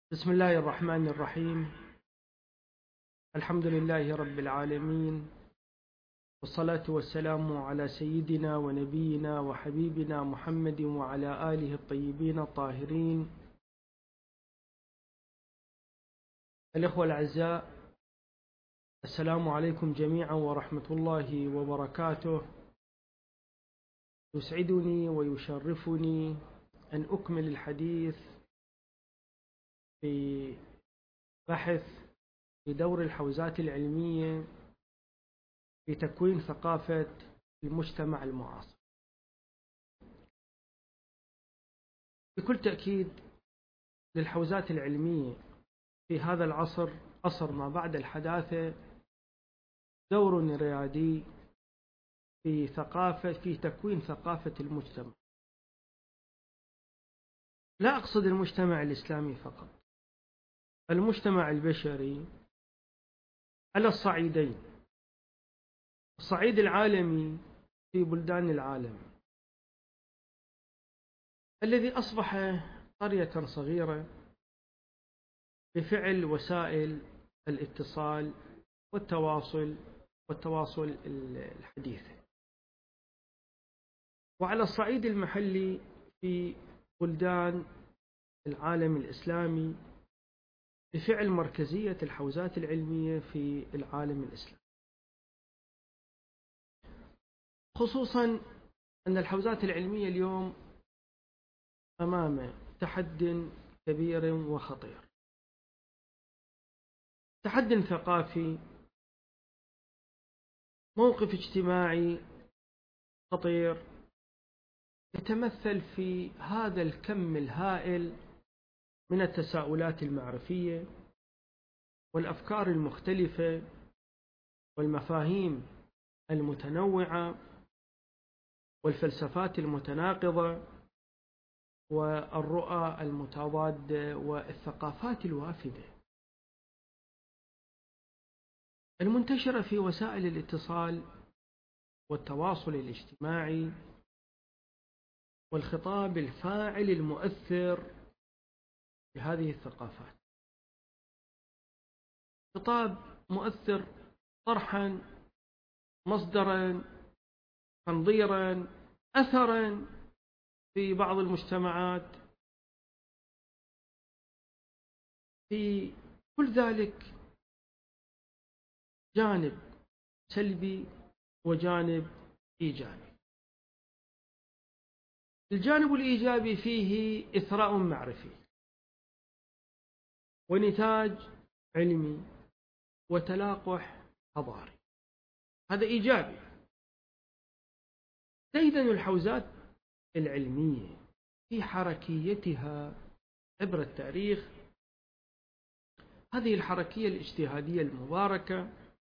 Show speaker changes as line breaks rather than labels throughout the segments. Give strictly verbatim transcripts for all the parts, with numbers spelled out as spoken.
بسم الله الرحمن الرحيم. الحمد لله رب العالمين، والصلاة والسلام على سيدنا ونبينا وحبيبنا محمد وعلى آله الطيبين الطاهرين. الإخوة الأعزاء، السلام عليكم جميعا ورحمة الله وبركاته. يسعدني ويشرفني أن أكمل الحديث في بحث في دور الحوزات العلمية في تكوين ثقافة المجتمع المعاصر. بكل تأكيد للحوزات العلمية في هذا العصر، عصر ما بعد الحداثة، دور ريادي في ثقافة في تكوين ثقافة المجتمع. لا أقصد المجتمع الإسلامي فقط، المجتمع البشري على الصعيدين، الصعيد العالمي في بلدان العالم الذي أصبح قرية صغيرة بفعل وسائل الاتصال والتواصل والتواصل الحديثة، وعلى الصعيد المحلي في بلدان العالم الإسلامي بفعل مركزية الحوزات العلمية في العالم الإسلامي، خصوصا أن الحوزات العلمية اليوم أمام تحد كبير وخطير، تحد ثقافي، موقف اجتماعي خطير يتمثل في هذا الكم الهائل من التساؤلات المعرفية والأفكار المختلفة والمفاهيم المتنوعة والفلسفات المتناقضة والرؤى المتضادة والثقافات الوافدة المنتشرة في وسائل الاتصال والتواصل الاجتماعي والخطاب الفاعل المؤثر بهذه الثقافات. خطاب مؤثر طرحا، مصدرا، تنظيرا، أثرا في بعض المجتمعات، في كل ذلك جانب سلبي وجانب إيجابي. الجانب الإيجابي فيه إثراء معرفي ونتاج علمي وتلاقح حضاري، هذا إيجابي. ديدن الحوزات العلمية في حركيتها عبر التاريخ، هذه الحركية الاجتهادية المباركة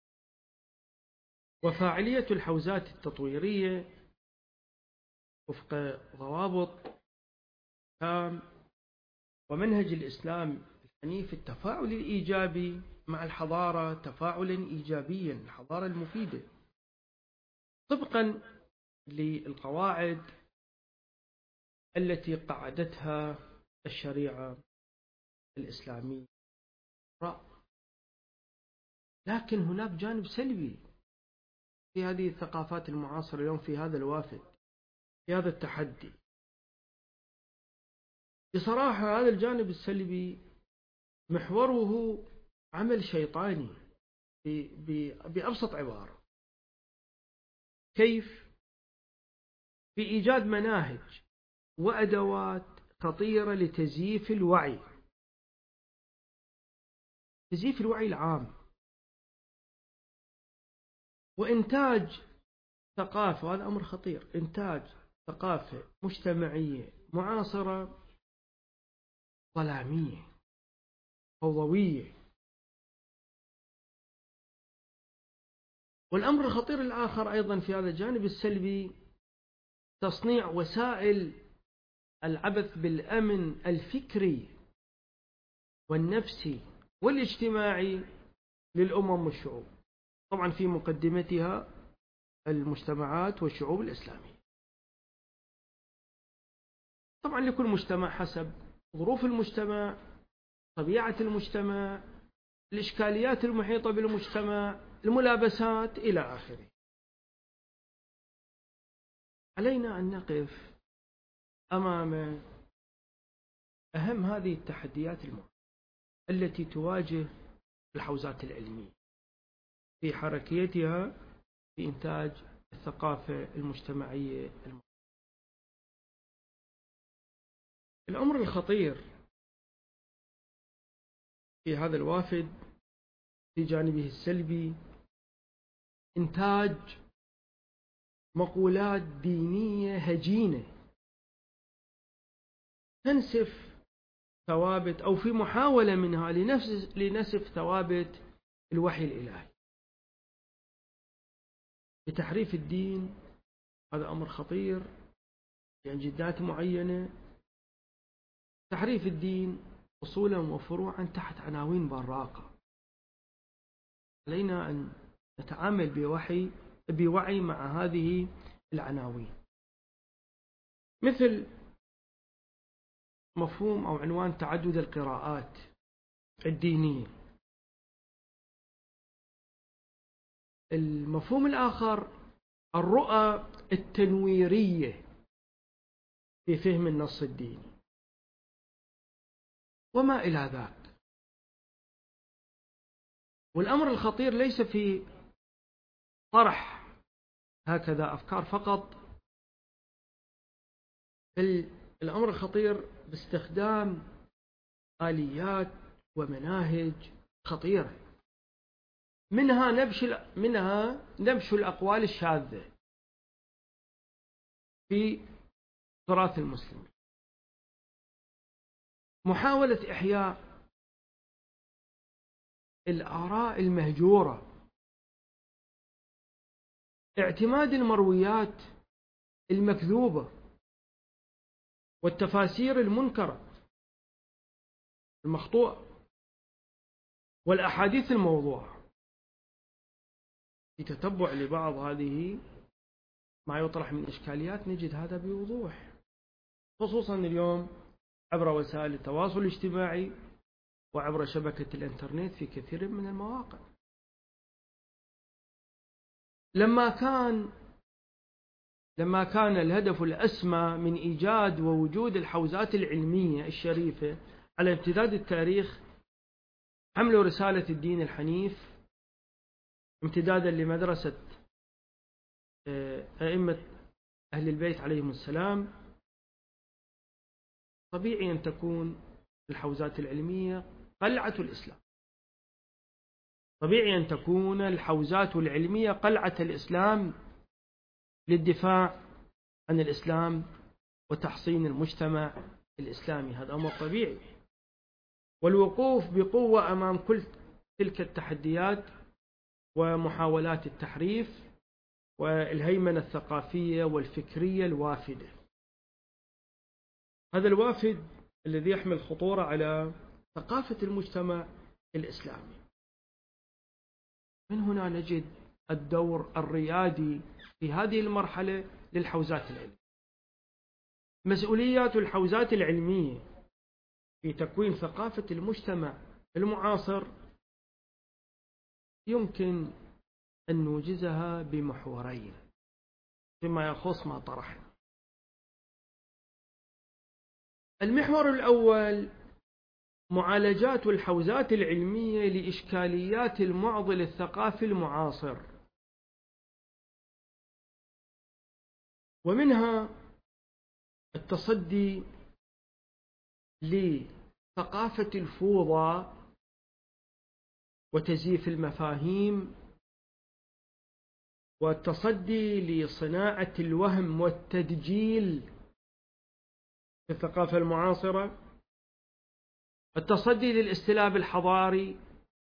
وفاعلية الحوزات التطويرية وفق ضوابط تام ومنهج الإسلام الحنيف، التفاعل الإيجابي مع الحضارة تفاعلا إيجابيا، الحضارة المفيدة طبقا للقواعد التي قعدتها الشريعة الإسلامية. لكن هناك جانب سلبي في هذه الثقافات المعاصرة اليوم، في هذا الوافد، في هذا التحدي. بصراحة هذا الجانب السلبي محوره عمل شيطاني بأبسط عبارة. كيف؟ في إيجاد مناهج وأدوات خطيرة لتزييف الوعي، تزييف الوعي العام، وإنتاج ثقافة، وهذا أمر خطير، إنتاج ثقافة مجتمعية معاصرة ظلامية فوضوية. والأمر الخطير الآخر أيضا في هذا الجانب السلبي تصنيع وسائل العبث بالأمن الفكري والنفسي والاجتماعي للأمم والشعوب، طبعا في مقدمتها المجتمعات والشعوب الإسلامية. طبعا لكل مجتمع حسب ظروف المجتمع طبيعة المجتمع، الإشكاليات المحيطة بالمجتمع، الملابسات إلى آخره. علينا أن نقف أمام أهم هذه التحديات المهمة التي تواجه الحوزات العلمية في حركيتها في إنتاج الثقافة المجتمعية المهمة. الأمر الخطير في هذا الوافد في جانبه السلبي إنتاج مقولات دينية هجينة تنسف ثوابت أو في محاولة منها لنفس لنسف ثوابت الوحي الإلهي بتحريف الدين. هذا أمر خطير يعني جدات معينة، تحريف الدين أصولا وفروعا تحت عناوين براقة. علينا أن نتعامل بوحي بوعي مع هذه العناوين، مثل مفهوم أو عنوان تعدد القراءات الدينية. المفهوم الآخر الرؤى التنويرية في فهم النص الديني وما إلى ذاك. والأمر الخطير ليس في طرح هكذا أفكار فقط، الأمر الخطير باستخدام آليات ومناهج خطيرة، منها نبش منها نبش الأقوال الشاذة في تراث المسلمين، محاولة إحياء الآراء المهجورة، اعتماد المرويات المكذوبة والتفاسير المنكرة المخطوطة والأحاديث الموضوعة. في تتبع لبعض هذه ما يطرح من إشكاليات نجد هذا بوضوح، خصوصا اليوم عبر وسائل التواصل الاجتماعي وعبر شبكة الإنترنت في كثير من المواقع. لما كان لما كان الهدف الأسمى من إيجاد ووجود الحوزات العلمية الشريفة على امتداد التاريخ حمل رسالة الدين الحنيف امتدادا لمدرسة أئمة أهل البيت عليهم السلام، طبيعي أن تكون الحوزات العلمية قلعة الإسلام، طبيعي أن تكون الحوزات العلمية قلعة الإسلام للدفاع عن الإسلام وتحصين المجتمع الإسلامي. هذا أمر طبيعي، والوقوف بقوة أمام كل تلك التحديات ومحاولات التحريف والهيمنة الثقافية والفكرية الوافدة. هذا الوافد الذي يحمل خطورة على ثقافة المجتمع الإسلامي. من هنا نجد الدور الريادي في هذه المرحلة للحوزات العلمية. مسؤوليات الحوزات العلمية في تكوين ثقافة المجتمع المعاصر يمكن أن نوجزها بمحورين فيما يخص ما طرحنا. المحور الأول معالجات الحوزات العلمية لإشكاليات المعضل الثقافي المعاصر، ومنها التصدي لثقافة الفوضى وتزييف المفاهيم، والتصدي لصناعة الوهم والتدجيل في الثقافة المعاصرة، التصدي للاستلاب الحضاري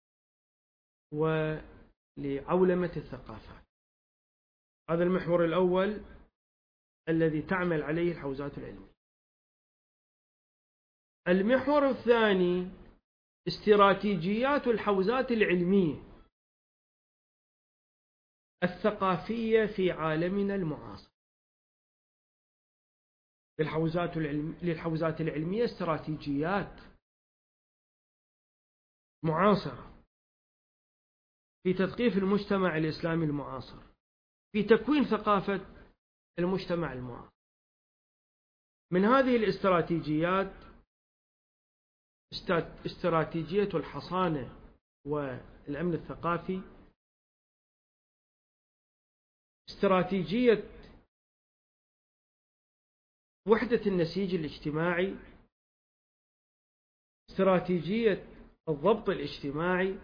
ولعولمة الثقافات. هذا المحور الأول الذي تعمل عليه الحوزات العلمية. المحور الثاني استراتيجيات الحوزات العلمية الثقافية في عالمنا المعاصر. للحوزات العلم... للحوزات العلمية استراتيجيات معاصرة في تثقيف المجتمع الإسلامي المعاصر، في تكوين ثقافة المجتمع المعاصر. من هذه الاستراتيجيات استراتيجية الحصانة والأمن الثقافي، استراتيجية وحدة النسيج الاجتماعي، استراتيجية الضبط الاجتماعي،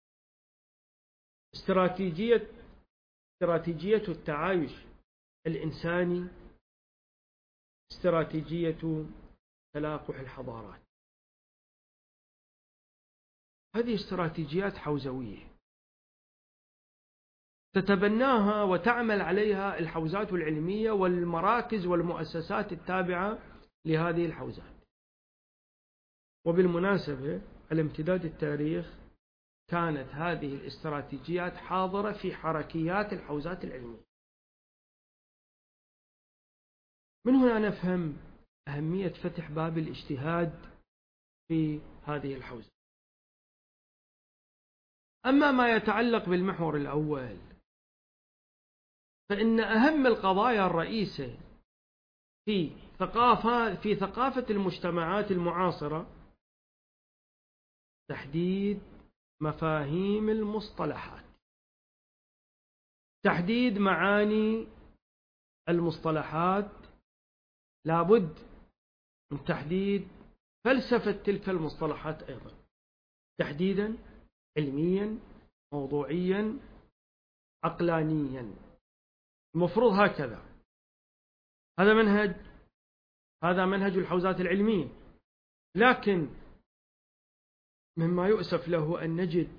استراتيجية استراتيجية التعايش الإنساني، استراتيجية تلاقح الحضارات. هذه استراتيجيات حوزوية تتبناها وتعمل عليها الحوزات العلمية والمراكز والمؤسسات التابعة لهذه الحوزات. وبالمناسبة على امتداد التاريخ كانت هذه الاستراتيجيات حاضرة في حركيات الحوزات العلمية. من هنا نفهم أهمية فتح باب الاجتهاد في هذه الحوزة. أما ما يتعلق بالمحور الأول، فإن أهم القضايا الرئيسة في ثقافة في ثقافة المجتمعات المعاصرة تحديد مفاهيم المصطلحات، تحديد معاني المصطلحات، لابد من تحديد فلسفة تلك المصطلحات أيضا، تحديدا علميا، موضوعيا، عقلانيا. المفروض هكذا، هذا منهج هذا منهج الحوزات العلمية. لكن مما يؤسف له أن نجد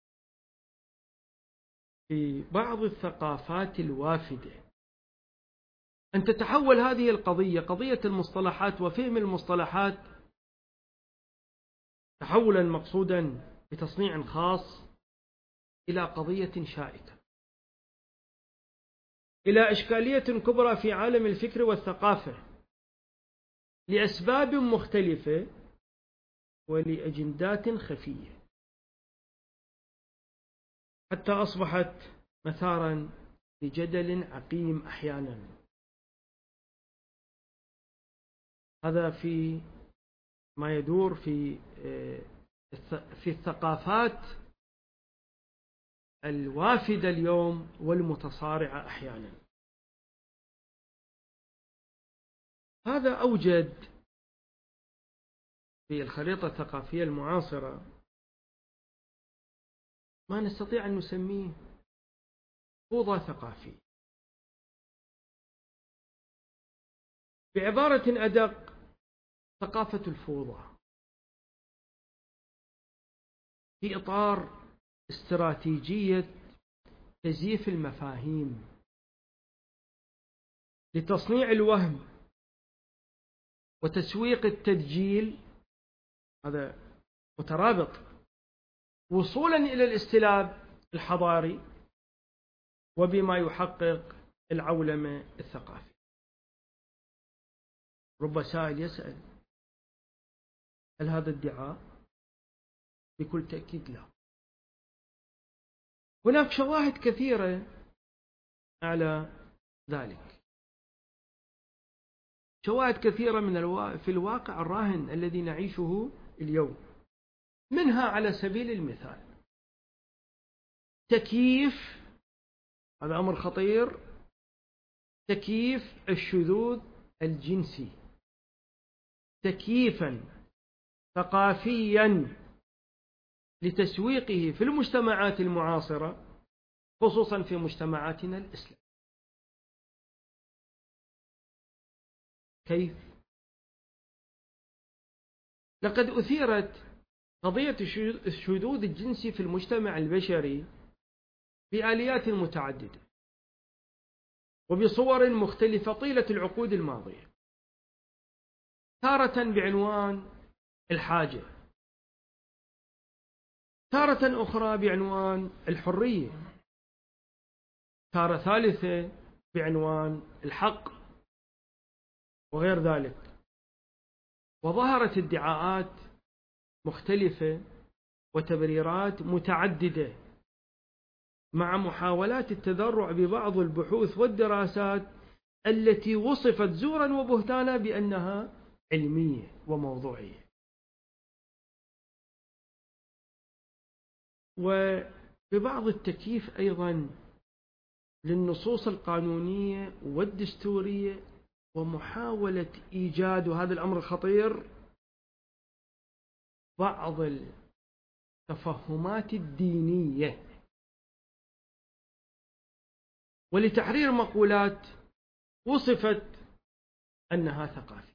في بعض الثقافات الوافدة أن تتحول هذه القضية، قضية المصطلحات وفهم المصطلحات، تحولا مقصودا بتصنيع خاص، إلى قضية شائكة، إلى إشكالية كبرى في عالم الفكر والثقافة لأسباب مختلفة ولأجندات خفية، حتى أصبحت مثارا لجدل عقيم أحيانا. هذا في ما يدور في في الثقافات الوافدة اليوم والمتصارعة أحيانا. هذا أوجد في الخريطة الثقافية المعاصرة ما نستطيع أن نسميه فوضى ثقافية. بعبارة أدق، ثقافة الفوضى في إطار استراتيجية تزييف المفاهيم لتصنيع الوهم وتسويق التدجيل، هذا مترابط، وصولا إلى الاستلاب الحضاري وبما يحقق العولمة الثقافية. رب سائل يسأل: هل هذا ادعاء؟ بكل تأكيد لا. هناك شواهد كثيرة على ذلك، شواهد كثيرة من الوا... في الواقع الراهن الذي نعيشه اليوم. منها على سبيل المثال تكييف، هذا أمر خطير، تكييف الشذوذ الجنسي تكييفا ثقافيا لتسويقه في المجتمعات المعاصرة، خصوصا في مجتمعاتنا الإسلامية. كيف؟ لقد أثيرت قضية الشذوذ الجنسي في المجتمع البشري بآليات متعددة وبصور مختلفة طيلة العقود الماضية، تارة بعنوان الحاجة، تارة أخرى بعنوان الحرية، تارة ثالثة بعنوان الحق وغير ذلك. وظهرت ادعاءات مختلفة وتبريرات متعددة، مع محاولات التذرع ببعض البحوث والدراسات التي وصفت زورا وبهتانا بأنها علمية وموضوعية. وببعض التكييف أيضا للنصوص القانونية والدستورية، ومحاولة إيجاد، وهذا الأمر الخطير، بعض التفهمات الدينية، ولتحرير مقولات وصفت أنها ثقافية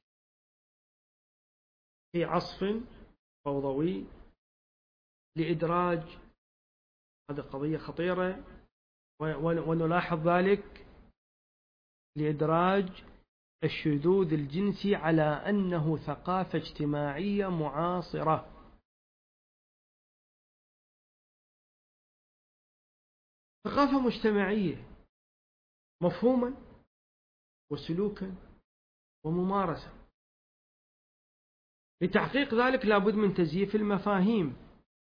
في عصف فوضوي، لإدراج، هذه قضية خطيرة ونلاحظ ذلك، لإدراج الشذوذ الجنسي على أنه ثقافة اجتماعية معاصرة. ثقافة مجتمعية مفهوما وسلوكا وممارسة. لتحقيق ذلك لابد من تزييف المفاهيم.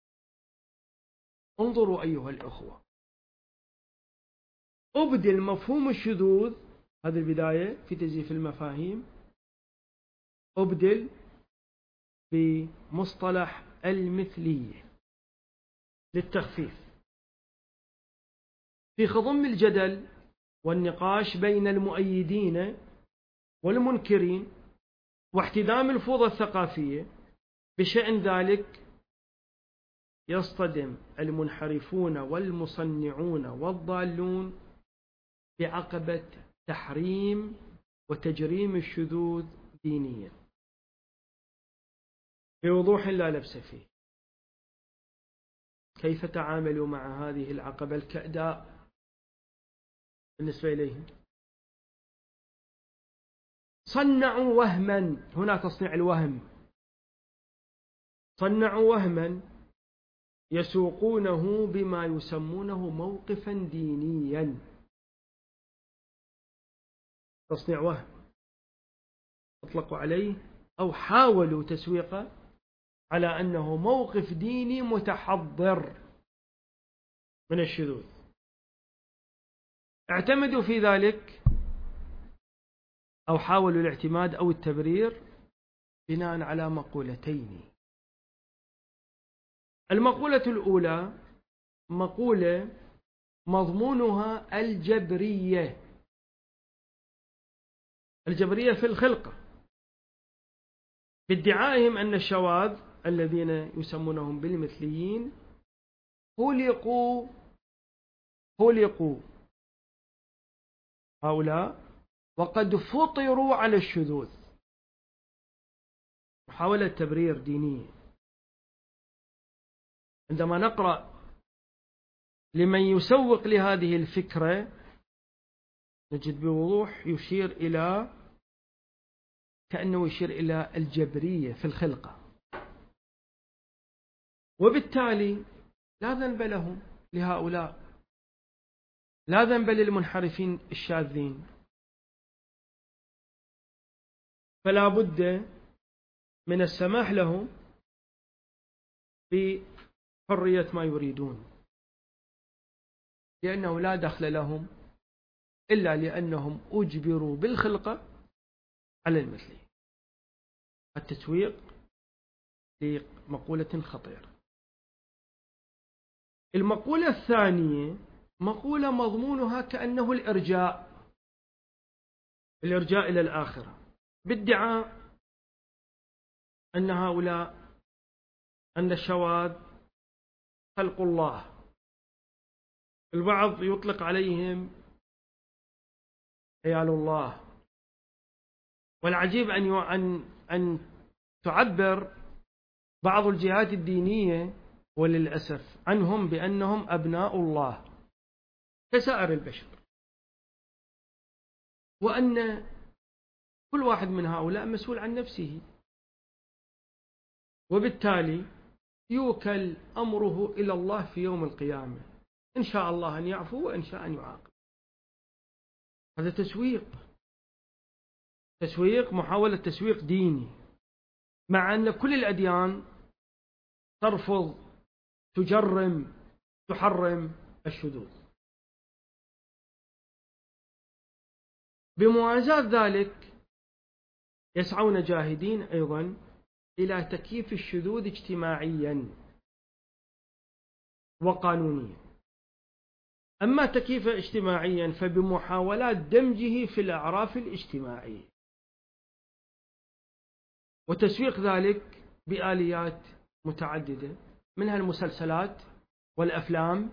انظروا أيها الأخوة، أبدل مفهوم الشذوذ، هذه البداية في تزييف المفاهيم، أبدل بمصطلح المثلية للتخفيف في خضم الجدل والنقاش بين المؤيدين والمنكرين، واحتدام الفوضى الثقافية. بشأن ذلك يصطدم المنحرفون والمصنعون والضالون بعقبة تحريم وتجريم الشذوذ دينيا بوضوح لا لبس فيه. كيف تعاملوا مع هذه العقبة الكأداء بالنسبة إليهم؟ صنعوا وهما، هنا تصنيع الوهم، صنعوا وهما يسوقونه بما يسمونه موقفا دينيا. تصنيع وهم اطلقوا عليه أو حاولوا تسويقه على أنه موقف ديني متحضر من الشذوذ. اعتمدوا في ذلك أو حاولوا الاعتماد أو التبرير بناء على مقولتين. المقولة الأولى مقولة مضمونها الجبرية، الجبرية في الخلقة، بادعائهم أن الشواذ الذين يسمونهم بالمثليين خلقوا خلقوا هؤلاء وقد فطروا على الشذوذ. محاولة تبرير دينية. عندما نقرأ لمن يسوق لهذه الفكرة نجد بوضوح يشير إلى كأنه يشير إلى الجبرية في الخلقة، وبالتالي لا ذنب لهم لهؤلاء، لا ذنب للمنحرفين الشاذين، فلا بد من السماح لهم بحرية ما يريدون، لأنه لا دخل لهم إلا لأنهم أجبروا بالخلقة على المثلية. التسويق لمقولة خطيرة. المقولة الثانية مقولة مضمونها كأنه الإرجاء، الإرجاء إلى الآخرة، بادعاء أن هؤلاء أن الشواذ خلق الله. البعض يطلق عليهم عيال الله، والعجيب أن أن أن تعبر بعض الجهات الدينية وللأسف عنهم بأنهم أبناء الله كسائر البشر، وأن كل واحد من هؤلاء مسؤول عن نفسه، وبالتالي يوكل أمره إلى الله في يوم القيامة، إن شاء الله أن يعفو وإن شاء أن يعاقب. هذا تسويق، تسويق، محاولة تسويق ديني، مع أن كل الأديان ترفض تجرم تحرم الشذوذ. بموازاة ذلك يسعون جاهدين أيضا إلى تكييف الشذوذ اجتماعيا وقانونيا. أما تكييفه اجتماعيا فبمحاولات دمجه في الأعراف الاجتماعية وتسويق ذلك بآليات متعددة، منها المسلسلات والأفلام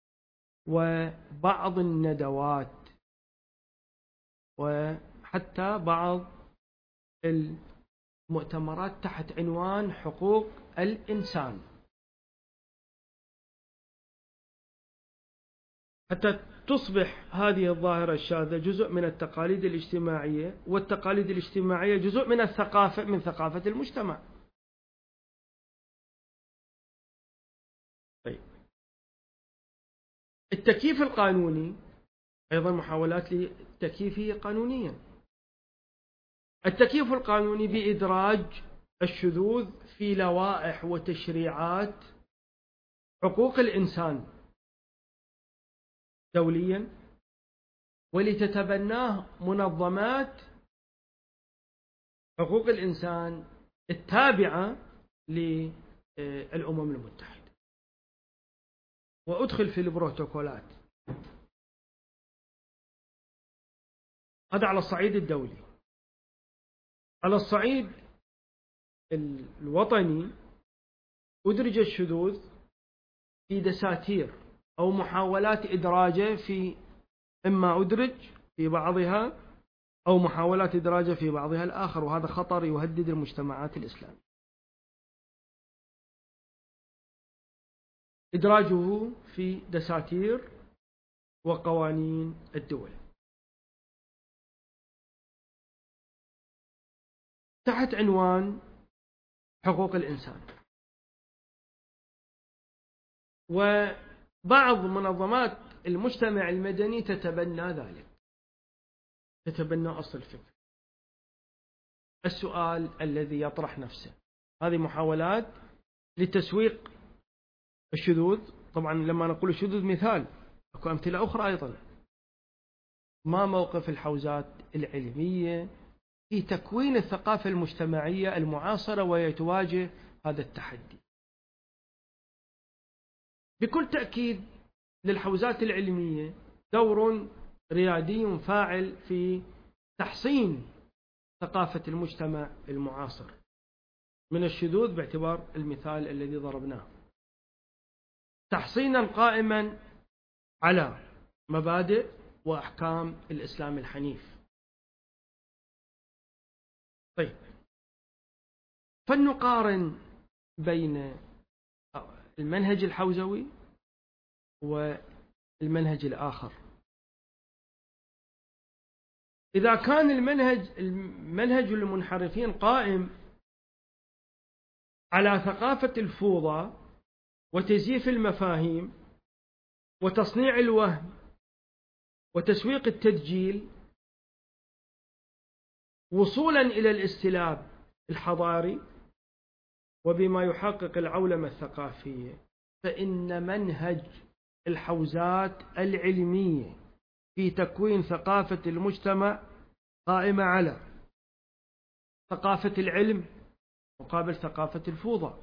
وبعض الندوات وحتى بعض المؤتمرات تحت عنوان حقوق الإنسان، حتى تصبح هذه الظاهرة الشاذة جزء من التقاليد الاجتماعية، والتقاليد الاجتماعية جزء من الثقافة من ثقافة المجتمع. طيب. التكييف القانوني أيضا محاولات لتكييفه قانونيا. التكييف القانوني بإدراج الشذوذ في لوائح وتشريعات حقوق الإنسان دوليا، ولتتبناه منظمات حقوق الإنسان التابعة للأمم المتحدة، وأدخل في البروتوكولات. هذا على الصعيد الدولي. على الصعيد الوطني أدرج الشذوذ في دساتير أو محاولات إدراجه في، إما أدرج في بعضها أو محاولات إدراجه في بعضها الآخر، وهذا خطر يهدد المجتمعات الإسلامية. إدراجه في دساتير وقوانين الدول تحت عنوان حقوق الإنسان، وبعض منظمات المجتمع المدني تتبنى ذلك، تتبنى أصل الفكر. السؤال الذي يطرح نفسه، هذه محاولات لتسويق الشذوذ. طبعا لما نقول الشذوذ مثال، أكو أمثلة أخرى أيضا. ما موقف الحوزات العلمية في تكوين الثقافة المجتمعية المعاصرة ويتواجه هذا التحدي؟ بكل تأكيد للحوزات العلمية دور ريادي فاعل في تحصين ثقافة المجتمع المعاصر من الشذوذ، باعتبار المثال الذي ضربناه، تحصينا قائما على مبادئ وأحكام الإسلام الحنيف. طيب، فلنقارن بين المنهج الحوزوي والمنهج الآخر. إذا كان المنهج المنهج المنحرفين قائم على ثقافة الفوضى وتزييف المفاهيم وتصنيع الوهم وتسويق التدجيل وصولا إلى الاستلاب الحضاري وبما يحقق العولمة الثقافية، فإن منهج الحوزات العلمية في تكوين ثقافة المجتمع قائمة على ثقافة العلم مقابل ثقافة الفوضى،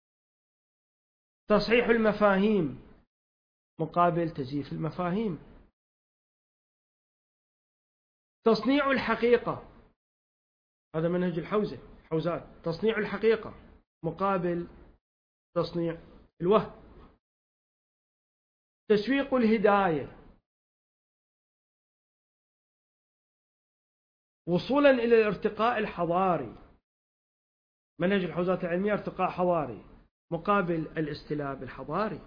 تصحيح المفاهيم مقابل تزييف المفاهيم، تصنيع الحقيقة، هذا منهج الحوزة حوزات، تصنيع الحقيقة مقابل تصنيع الوهم، تسويق الهداية وصولا إلى الارتقاء الحضاري، منهج الحوزات العلمية ارتقاء حضاري مقابل الاستلاب الحضاري،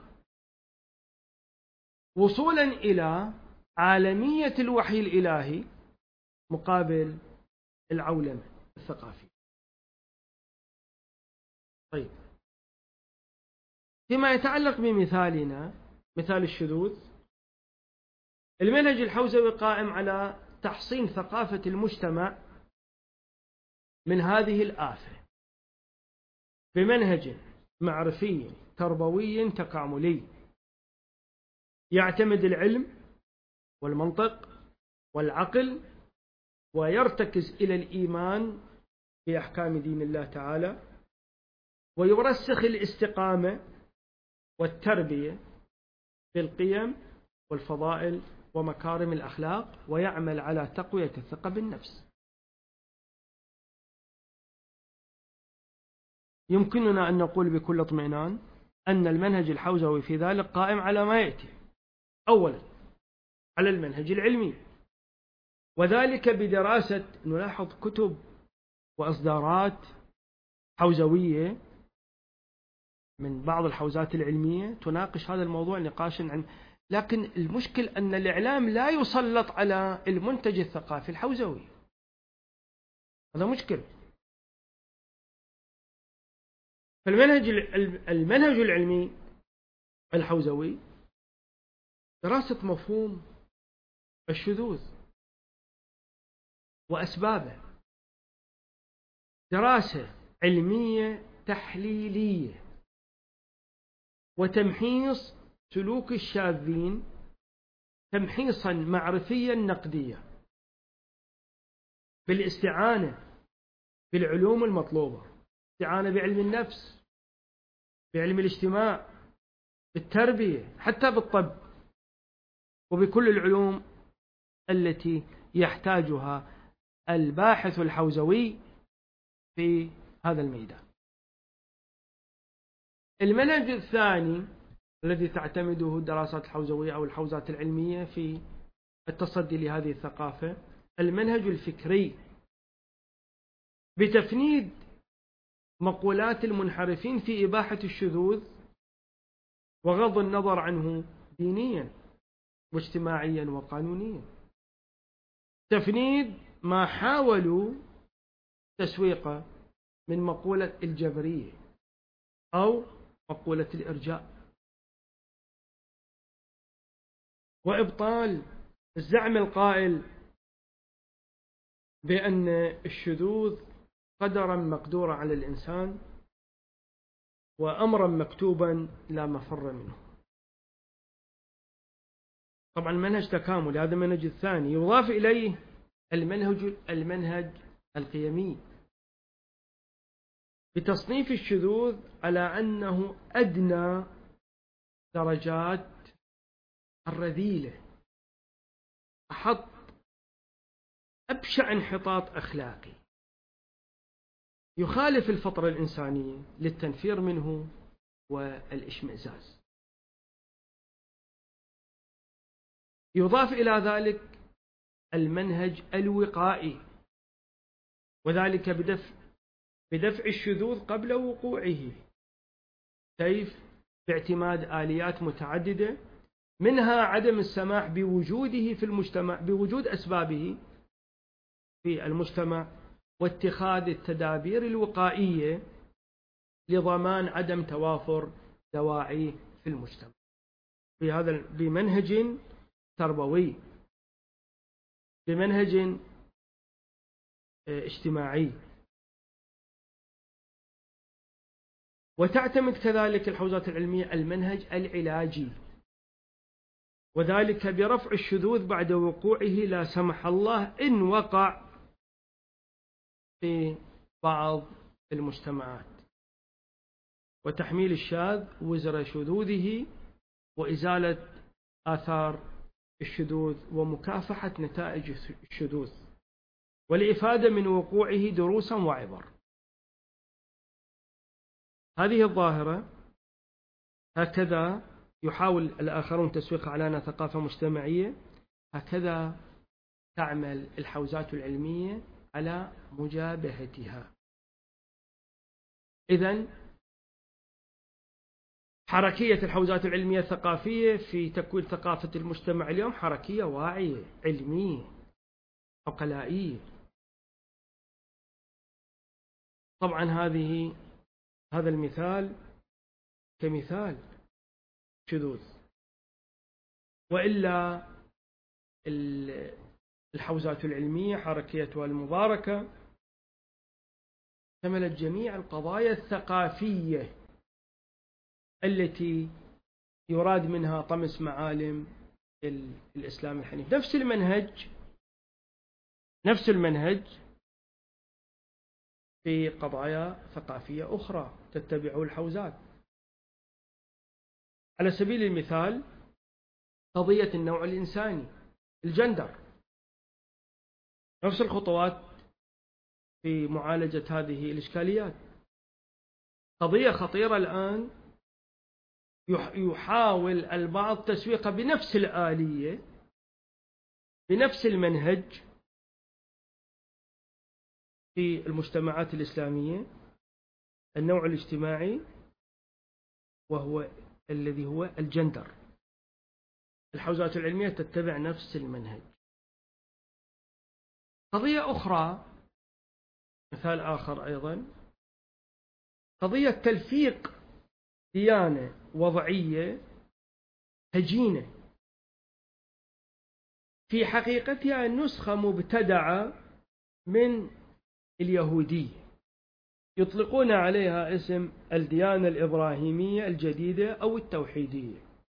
وصولا إلى عالمية الوحي الإلهي مقابل العولمة الثقافية. طيب، فيما يتعلق بمثالنا مثال الشذوذ، المنهج الحوزوي قائم على تحصين ثقافة المجتمع من هذه الآفة بمنهج معرفي تربوي تكاملي يعتمد العلم والمنطق والعقل، ويرتكز إلى الإيمان بأحكام دين الله تعالى، ويرسخ الاستقامة والتربية بالقيم والفضائل ومكارم الأخلاق، ويعمل على تقوية الثقة بالنفس. يمكننا أن نقول بكل اطمئنان أن المنهج الحوزوي في ذلك قائم على ما يأتي: أولا على المنهج العلمي، وذلك بدراسة، نلاحظ كتب وإصدارات حوزوية من بعض الحوزات العلمية تناقش هذا الموضوع نقاشا عن، لكن المشكل أن الإعلام لا يسلط على المنتج الثقافي الحوزوي، هذا مشكل. فالمنهج المنهج العلمي الحوزوي دراسة مفهوم الشذوذ وأسبابه، دراسة علمية تحليلية، وتمحيص سلوك الشاذين تمحيصا معرفيا نقديا بالاستعانة بالعلوم المطلوبة، استعانة بعلم النفس، بعلم الاجتماع، بالتربية، حتى بالطب، وبكل العلوم التي يحتاجها الباحث الحوزوي في هذا الميدان. المنهج الثاني الذي تعتمده الدراسات الحوزوية أو الحوزات العلمية في التصدي لهذه الثقافة المنهج الفكري، بتفنيد مقولات المنحرفين في إباحة الشذوذ وغض النظر عنه دينيا واجتماعيا وقانونيا، تفنيد ما حاولوا تسويقه من مقولة الجبرية أو مقولة الإرجاء، وإبطال الزعم القائل بأن الشذوذ قدرا مقدورا على الإنسان وأمرا مكتوبا لا مفر منه. طبعا المنهج تكامل، هذا المنهج الثاني، يضاف إليه المنهج المنهج القيمي بتصنيف الشذوذ على أنه أدنى درجات الرذيلة، أحط أبشع انحطاط أخلاقي يخالف الفطرة الإنسانية للتنفير منه والإشمئزاز. يضاف إلى ذلك المنهج الوقائي، وذلك بدفع بدفع الشذوذ قبل وقوعه، كيف؟ باعتماد آليات متعددة، منها عدم السماح بوجوده في المجتمع، بوجود أسبابه في المجتمع، واتخاذ التدابير الوقائية لضمان عدم توافر دواعيه في المجتمع بهذا بمنهج تربوي، بمنهج اجتماعي. وتعتمد كذلك الحوزات العلمية المنهج العلاجي، وذلك برفع الشذوذ بعد وقوعه لا سمح الله إن وقع في بعض المجتمعات، وتحميل الشاذ وزر شذوذه وإزالة آثار الشذوذ ومكافحة نتائج الشذوذ، والإفادة من وقوعه دروسا وعبر. هذه الظاهرة هكذا يحاول الآخرون تسويقها على أنها ثقافة مجتمعية، هكذا تعمل الحوزات العلمية على مجابهتها. إذن حركية الحوزات العلمية الثقافية في تكوين ثقافة المجتمع اليوم حركية واعية علمية عقلائية. طبعا هذه هذا المثال كمثال شذوذ، وإلا الحوزات العلمية حركيتها المباركة شملت جميع القضايا الثقافية التي يراد منها طمس معالم الإسلام الحنيف. نفس المنهج نفس المنهج في قضايا ثقافية أخرى تتبعه الحوزات. على سبيل المثال قضية النوع الإنساني، الجندر، نفس الخطوات في معالجة هذه الإشكاليات. قضية خطيرة الآن يحاول البعض تسويقها بنفس الآلية بنفس المنهج في المجتمعات الإسلامية، النوع الاجتماعي، وهو الذي هو الجندر. الحوزات العلمية تتبع نفس المنهج. قضية أخرى، مثال آخر أيضا، قضية تلفيق ديانة وضعية هجينة في حقيقتها نسخة مبتدعة من اليهودية، يطلقون عليها اسم الديانة الإبراهيمية الجديدة أو التوحيدية،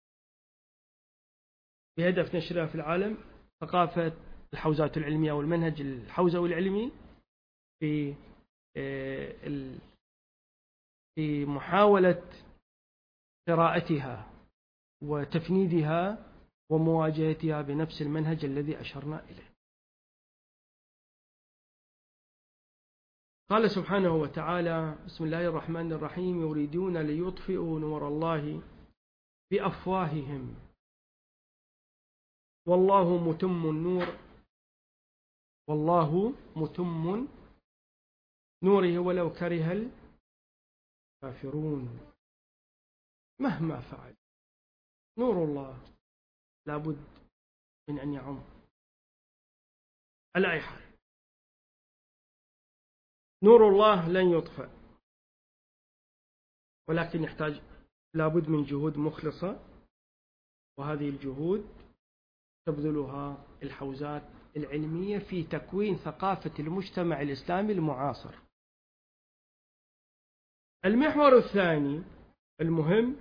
بهدف نشرها في العالم. ثقافة الحوزات العلمية والمنهج الحوزوي العلمي في في محاولة قراءتها وتفنيدها ومواجهتها بنفس المنهج الذي أشرنا إليه. قال سبحانه وتعالى: بسم الله الرحمن الرحيم: يريدون ليطفئوا نور الله بأفواههم والله متم النور والله متم نوره ولو كره الكافرون. مهما فعل نور الله لابد من أن يعم. على أي حال نور الله لن يطفأ، ولكن يحتاج لابد من جهود مخلصة، وهذه الجهود تبذلها الحوزات العلمية في تكوين ثقافة المجتمع الإسلامي المعاصر. المحور الثاني المهم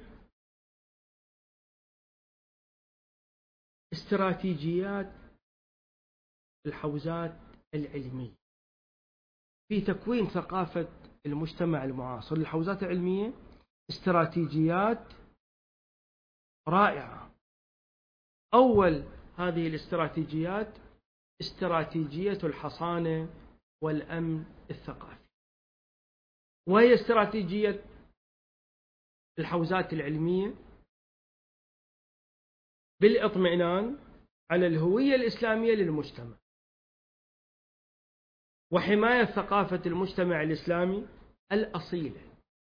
استراتيجيات الحوزات العلمية في تكوين ثقافة المجتمع المعاصر. الحوزات العلمية استراتيجيات رائعة. أول هذه الاستراتيجيات استراتيجية الحصانة والأمن الثقافي، وهي استراتيجية الحوزات العلمية بالاطمئنان على الهوية الإسلامية للمجتمع وحماية ثقافة المجتمع الإسلامي الأصيلة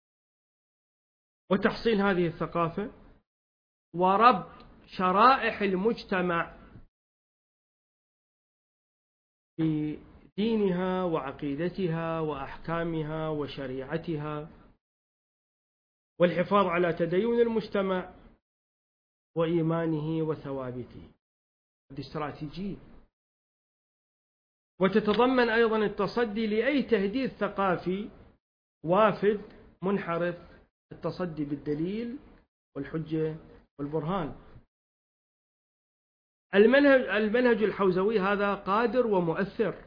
وتحصين هذه الثقافة وربط شرائح المجتمع في دينها وعقيدتها وأحكامها وشريعتها، والحفاظ على تدين المجتمع وإيمانه وثوابته. هذه استراتيجية، وتتضمن أيضا التصدي لأي تهديد ثقافي وافد منحرف، التصدي بالدليل والحجة والبرهان. المنهج المنهج الحوزوي هذا قادر ومؤثر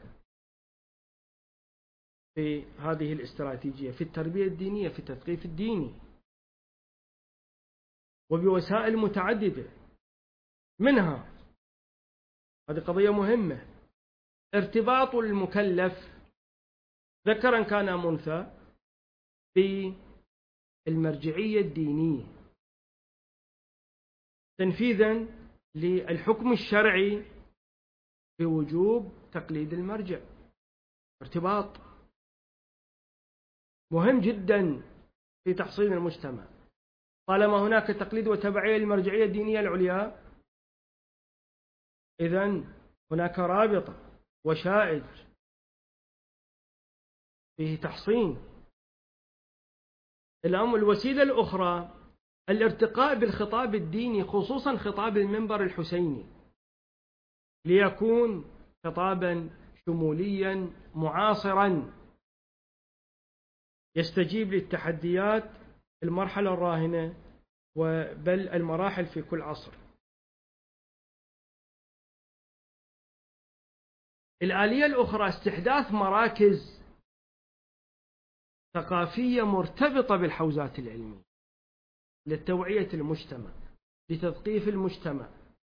في هذه الاستراتيجية، في التربية الدينية، في التثقيف الديني، وبوسائل متعددة. منها هذه قضية مهمة، ارتباط المكلف ذكرا كان أم أنثى بالمرجعية الدينية تنفيذا للحكم الشرعي بوجوب تقليد المرجع. ارتباط مهم جدا في تحصين المجتمع. طالما هناك تقليد وتبعية للمرجعية الدينية العليا، إذن هناك رابطة وشائج فيه تحصين. الأمر الوسيلة الأخرى الارتقاء بالخطاب الديني، خصوصا خطاب المنبر الحسيني، ليكون خطابا شموليا معاصرا يستجيب للتحديات المرحلة الراهنة بل المراحل في كل عصر. الآلية الأخرى استحداث مراكز ثقافية مرتبطة بالحوزات العلمية لتوعية المجتمع، لتثقيف المجتمع،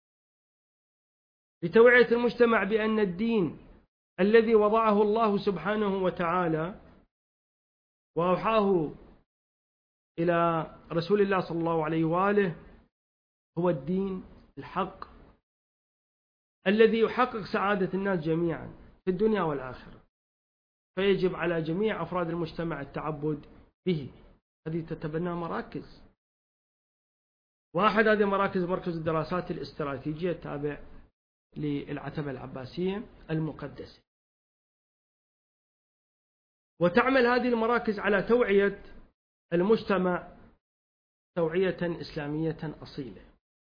لتوعية المجتمع بأن الدين الذي وضعه الله سبحانه وتعالى وأوحاه إلى رسول الله صلى الله عليه وآله هو الدين الحق الذي يحقق سعادة الناس جميعا في الدنيا والآخرة، فيجب على جميع أفراد المجتمع التعبد به. هذه تتبنى مراكز، واحد هذه مراكز مركز الدراسات الاستراتيجية التابع للعتبة العباسية المقدسة، وتعمل هذه المراكز على توعية المجتمع توعية إسلامية أصيلة.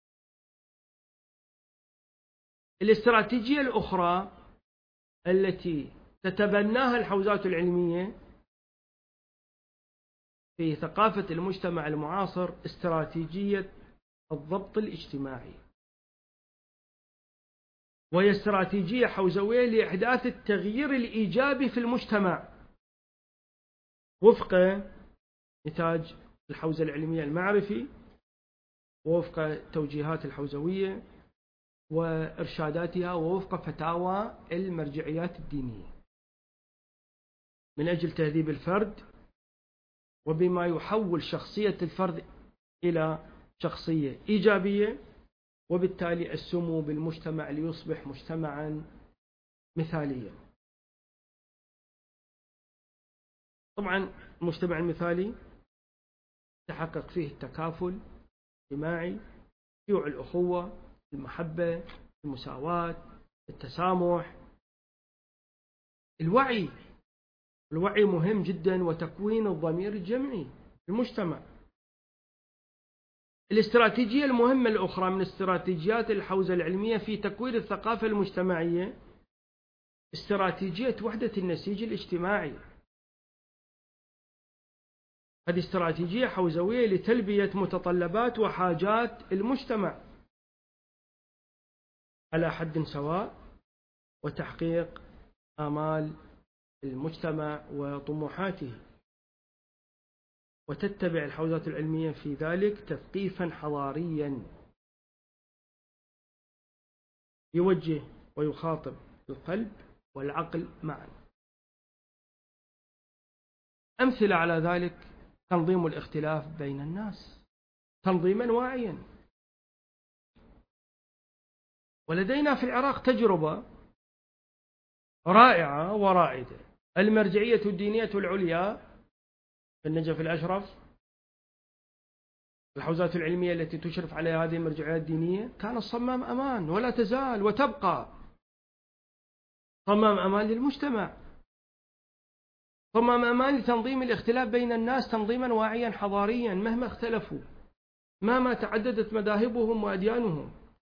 الاستراتيجية الأخرى التي تتبناها الحوزات العلمية في ثقافة المجتمع المعاصر استراتيجية الضبط الاجتماعي، وهي استراتيجية حوزوية لإحداث التغيير الإيجابي في المجتمع وفق نتاج الحوزة العلمية المعرفي، ووفق التوجيهات الحوزوية وإرشاداتها، ووفق فتاوى المرجعيات الدينية، من أجل تهذيب الفرد وبما يحول شخصية الفرد إلى شخصية إيجابية، وبالتالي السمو بالمجتمع ليصبح مجتمعا مثاليا. طبعا المجتمع المثالي تحقق فيه التكافل الاجتماعي، شيوع الأخوة، المحبة، المساواة، التسامح، الوعي. الوعي مهم جدا، وتكوين الضمير الجمعي في المجتمع. الاستراتيجية المهمة الأخرى من استراتيجيات الحوزة العلمية في تكوين الثقافة المجتمعية استراتيجية وحدة النسيج الاجتماعي. هذه استراتيجية حوزوية لتلبية متطلبات وحاجات المجتمع على حد سواء، وتحقيق آمال المجتمع وطموحاته. وتتبع الحوزات العلمية في ذلك تثقيفا حضاريا يوجه ويخاطب القلب والعقل معا. أمثلة على ذلك تنظيم الاختلاف بين الناس تنظيما واعيا. ولدينا في العراق تجربة رائعة ورائدة. المرجعية الدينية العليا في النجف الأشرف، الحوزات العلمية التي تشرف عليها هذه المرجعيات الدينية كانت صمام أمان، ولا تزال وتبقى صمام أمان للمجتمع، صمام أمان لتنظيم الاختلاف بين الناس تنظيما واعيا حضاريا مهما اختلفوا، مهما تعددت مذاهبهم وأديانهم،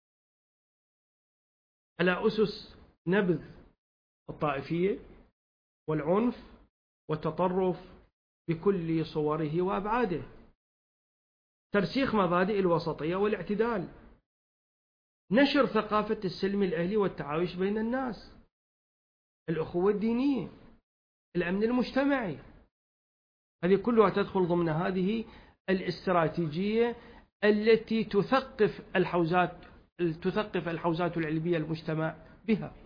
على أسس نبذ الطائفية والعنف والتطرف بكل صوره وأبعاده، ترسيخ مبادئ الوسطية والاعتدال، نشر ثقافة السلم الأهلي والتعايش بين الناس، الأخوة الدينية، الأمن المجتمعي. هذه كلها تدخل ضمن هذه الاستراتيجية التي تثقف الحوزات تثقف الحوزات العلمية المجتمع بها.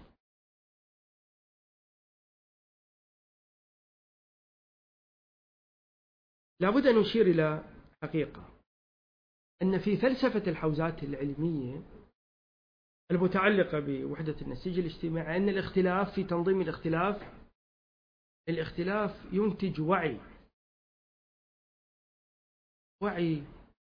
لابد أن نشير إلى حقيقة أن في فلسفة الحوزات العلمية المتعلقة بوحدة النسيج الاجتماعي أن الاختلاف في تنظيم الاختلاف الاختلاف ينتج وعي وعي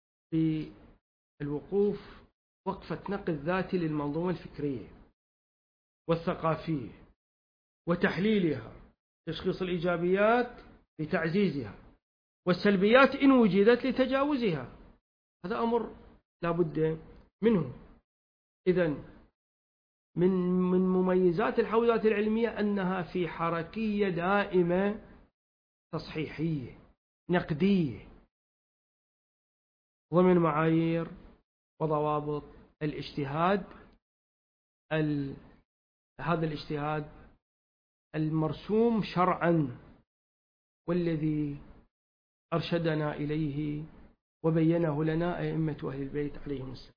بالوقوف وقفة نقد ذاتي للمنظومة الفكرية والثقافية وتحليلها، تشخيص الإيجابيات لتعزيزها والسلبيات إن وجدت لتجاوزها. هذا أمر لا بد منه. إذن من من مميزات الحوزات العلمية أنها في حركية دائمة تصحيحية نقدية، ضمن معايير وضوابط الاجتهاد، ال... هذا الاجتهاد المرسوم شرعا والذي أرشدنا إليه وبينه لنا أئمة أهل البيت عليهم السلام.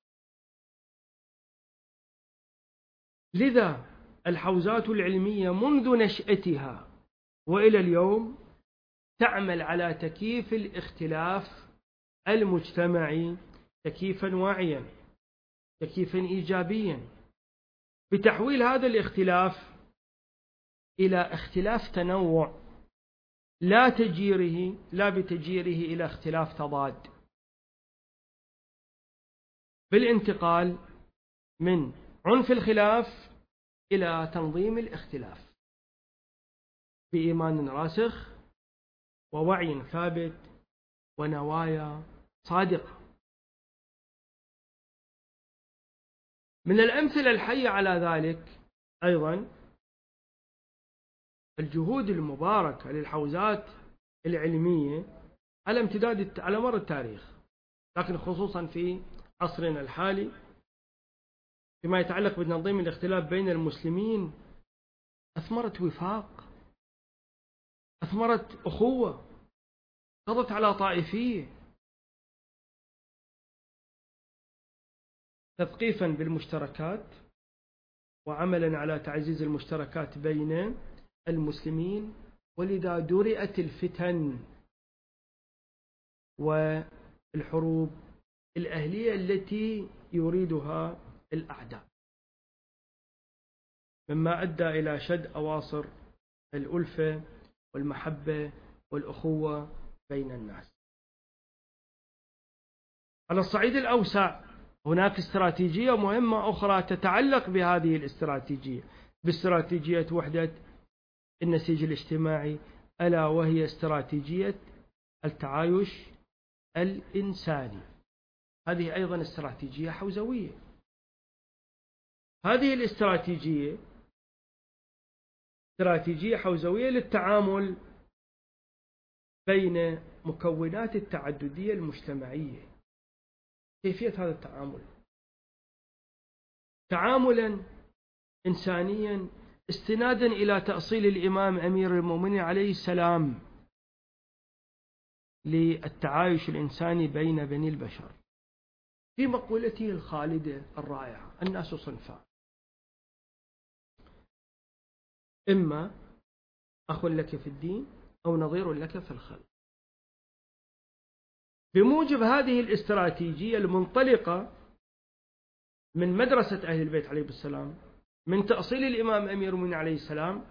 لذا الحوزات العلمية منذ نشأتها وإلى اليوم تعمل على تكييف الاختلاف المجتمعي تكييفا واعيا، تكييفا إيجابيا، بتحويل هذا الاختلاف إلى اختلاف تنوع، لا تجيره لا بتجيره إلى اختلاف تضاد، بالانتقال من عنف الخلاف إلى تنظيم الاختلاف بإيمان راسخ ووعي ثابت ونوايا صادقة. من الأمثلة الحية على ذلك أيضا الجهود المباركة للحوزات العلمية على امتداد على مر التاريخ، لكن خصوصا في عصرنا الحالي فيما يتعلق بتنظيم الاختلاف بين المسلمين، أثمرت وفاق، أثمرت أخوة، قضت على طائفية، تثقيفا بالمشتركات وعملا على تعزيز المشتركات بين المسلمين، ولذا درئت الفتن والحروب الأهلية التي يريدها الأعداء، مما أدى إلى شد أواصر الألفة والمحبة والأخوة بين الناس. على الصعيد الأوسع هناك استراتيجية مهمة أخرى تتعلق بهذه الاستراتيجية، باستراتيجية وحدة النسيج الاجتماعي، ألا وهي استراتيجية التعايش الإنساني. هذه أيضا استراتيجية حوزوية. هذه الاستراتيجية استراتيجية حوزوية للتعامل بين مكونات التعددية المجتمعية. كيفية هذا التعامل؟ تعاملا إنسانيا استنادا إلى تأصيل الإمام أمير المؤمنين عليه السلام للتعايش الإنساني بين بني البشر في مقولته الخالدة الرائعة: الناس صنفان، إما أخ لك في الدين أو نظير لك في الخلق. بموجب هذه الاستراتيجية المنطلقة من مدرسة أهل البيت عليه السلام، من تأصيل الإمام أمير المؤمنين عليه السلام،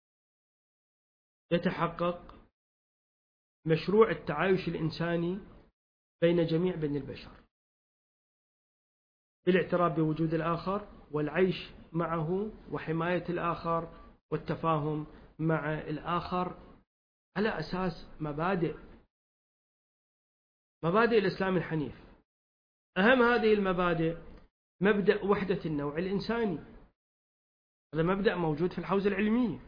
يتحقق مشروع التعايش الإنساني بين جميع بني البشر بالاعتراف بوجود الآخر والعيش معه وحماية الآخر والتفاهم مع الآخر على أساس مبادئ مبادئ الإسلام الحنيف. أهم هذه المبادئ مبدأ وحدة النوع الإنساني، هذا مبدأ موجود في الحوزة العلمية.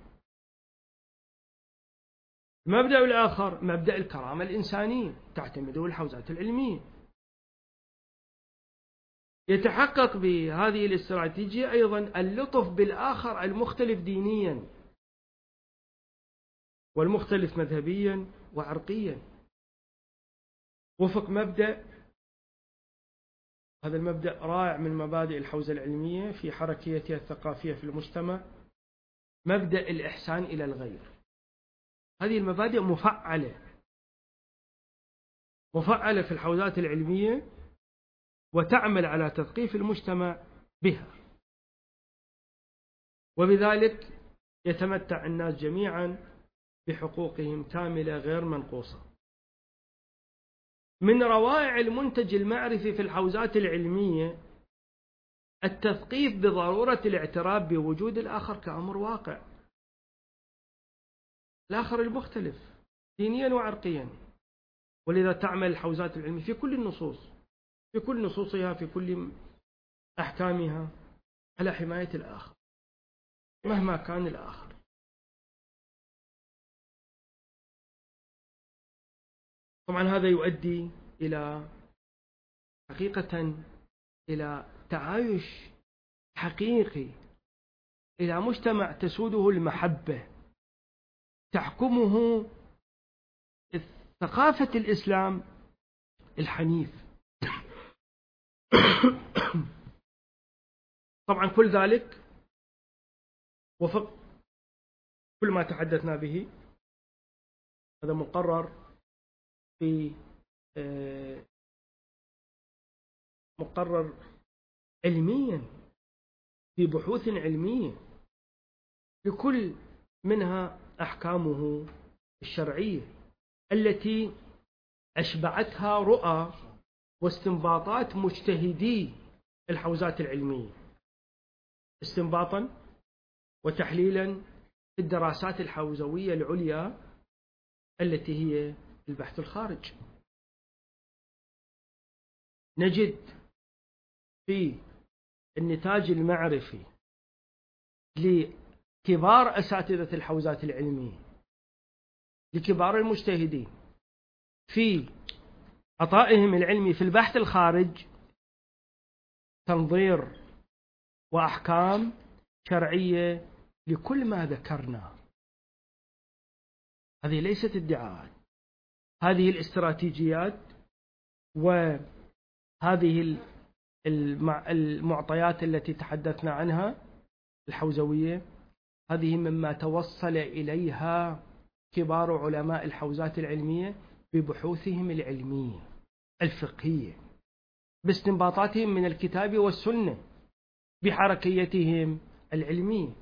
المبدأ الآخر مبدأ الكرامة الإنسانية، تعتمده الحوزات العلمية. يتحقق بهذه الاستراتيجية أيضا اللطف بالآخر المختلف دينيا والمختلف مذهبيا وعرقيا، وفق مبدأ، هذا المبدأ رائع من مبادئ الحوزة العلمية في حركيتها الثقافية في المجتمع، مبدأ الإحسان إلى الغير. هذه المبادئ مفعلة مفعلة في الحوزات العلمية وتعمل على تثقيف المجتمع بها، وبذلك يتمتع الناس جميعا بحقوقهم كاملة غير منقوصة. من روائع المنتج المعرفي في الحوزات العلمية التثقيف بضرورة الاعتراف بوجود الآخر كأمر واقع، الآخر المختلف دينيا وعرقيا، ولذا تعمل الحوزات العلمية في كل النصوص في كل نصوصها في كل أحكامها على حماية الآخر مهما كان الآخر. طبعا هذا يؤدي إلى حقيقة إلى تعايش حقيقي، إلى مجتمع تسوده المحبة تحكمه ثقافة الإسلام الحنيف. طبعا كل ذلك وفق كل ما تحدثنا به، هذا مقرر في مقرر علميا في بحوث علمية لكل منها أحكامه الشرعية التي أشبعتها رؤى واستنباطات مجتهدي الحوزات العلمية، استنباطا وتحليلا في الدراسات الحوزوية العليا التي هي البحث الخارج. نجد في النتاج المعرفي لكبار أساتذة الحوزات العلمية، لكبار المجتهدين في عطائهم العلمي في البحث الخارج، تنظير وأحكام شرعية لكل ما ذكرنا. هذه ليست ادعاءات، هذه الاستراتيجيات وهذه المعطيات التي تحدثنا عنها الحوزوية، هذه مما توصل إليها كبار علماء الحوزات العلمية ببحوثهم العلمية الفقهية، باستنباطاتهم من الكتاب والسنة، بحركيتهم العلمية.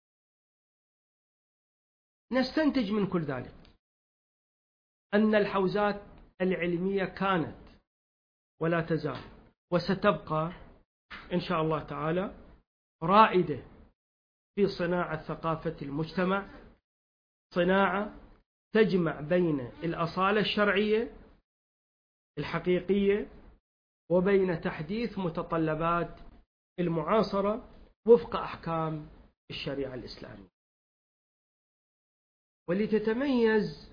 نستنتج من كل ذلك أن الحوزات العلمية كانت ولا تزال وستبقى إن شاء الله تعالى رائدة في صناعة ثقافة المجتمع، صناعة تجمع بين الأصالة الشرعية الحقيقية وبين تحديث متطلبات المعاصرة وفق أحكام الشريعة الإسلامية. ولتتميز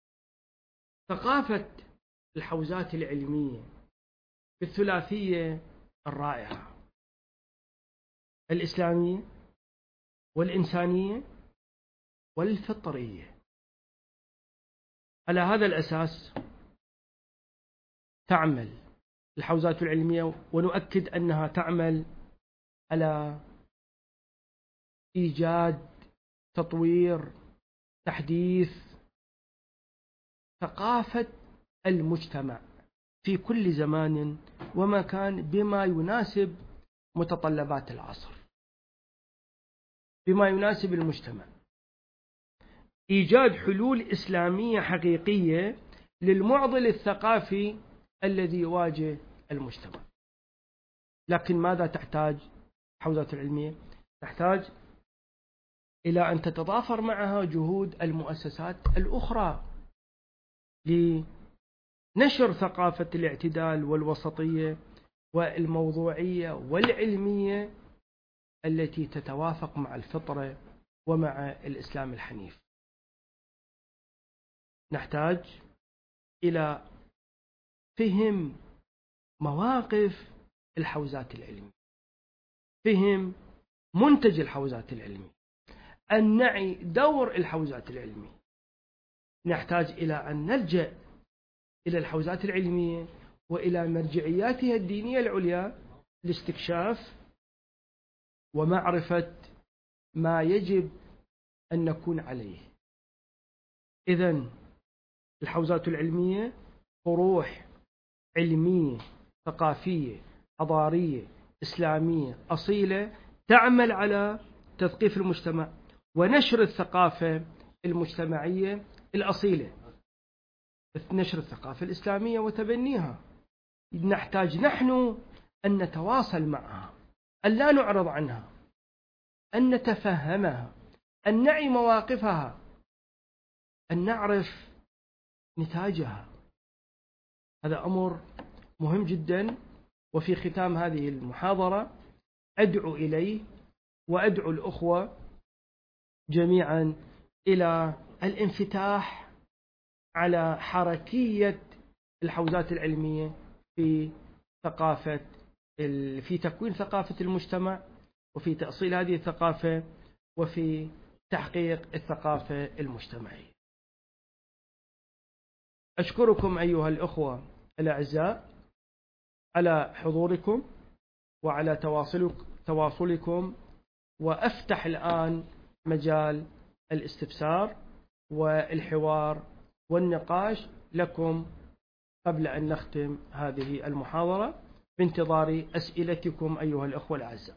ثقافة الحوزات العلمية بالثلاثية الرائعة الإسلامية والإنسانية والفطرية. على هذا الأساس تعمل الحوزات العلمية، ونؤكد أنها تعمل على إيجاد، تطوير، تحديث ثقافة المجتمع في كل زمان ومكان بما يناسب متطلبات العصر، بما يناسب المجتمع، إيجاد حلول إسلامية حقيقية للمعضل الثقافي الذي يواجه المجتمع. لكن ماذا تحتاج الحوزات العلمية؟ تحتاج إلى أن تتضافر معها جهود المؤسسات الأخرى لنشر ثقافة الاعتدال والوسطية والموضوعية والعلمية التي تتوافق مع الفطرة ومع الإسلام الحنيف. نحتاج إلى فهم مواقف الحوزات العلمية، فهم منتج الحوزات العلمية، أن نعي دور الحوزات العلمية. نحتاج إلى أن نلجأ إلى الحوزات العلمية وإلى مرجعياتها الدينية العليا لاستكشاف ومعرفة ما يجب أن نكون عليه. إذن الحوزات العلمية فروح علمية ثقافية حضارية إسلامية أصيلة تعمل على تثقيف المجتمع ونشر الثقافة المجتمعية الأصيلة، نشر الثقافة الإسلامية وتبنيها. نحتاج نحن أن نتواصل معها، أن لا نعرض عنها، أن نتفهمها، أن نعي مواقفها، أن نعرف نتاجها. هذا أمر مهم جدا. وفي ختام هذه المحاضرة أدعو إليه وأدعو الأخوة جميعا إلى الانفتاح على حركية الحوزات العلمية في ثقافة في تكوين ثقافة المجتمع، وفي تأصيل هذه الثقافة، وفي تحقيق الثقافة المجتمعية. أشكركم أيها الأخوة الأعزاء على حضوركم وعلى تواصلكم، وأفتح الآن مجال الاستفسار والحوار والنقاش لكم قبل أن نختم هذه المحاضرة، بانتظار أسئلتكم أيها الأخوة الأعزاء.